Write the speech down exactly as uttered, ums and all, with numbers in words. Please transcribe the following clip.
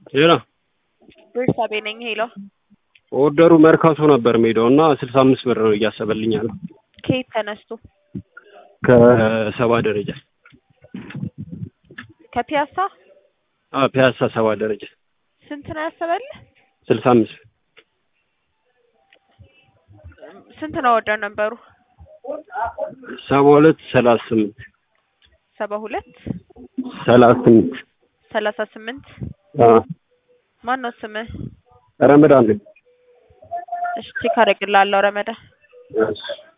ሄሎ ቤርሳቤ ነኝ። ሄሎ ኦርደሩ መርካቶ ነበር ሜዳውና ስልሳ አምስት ብር ነው እያሰበልኝ ያለው። ከየት ተነስቶ? ከሰባ ደረጃ ከፒያሳ? አዎ ፒያሳ ሰባ ደረጃ። ስንት ነው ያሰበልህ? ስልሳ አምስት ስንት ነው ኦርደር ነበሩ? ሰባ ሁለት ሰላሳ ስምንት ሰባ ሁለት ሰላሳ ስምንት ሰላሳ ስምንት አዎ። ማን ነው ስምህ? ረመዳን ነኝ። እሺ ቼክ አደርግልሃለሁ ረመዳን። እሺ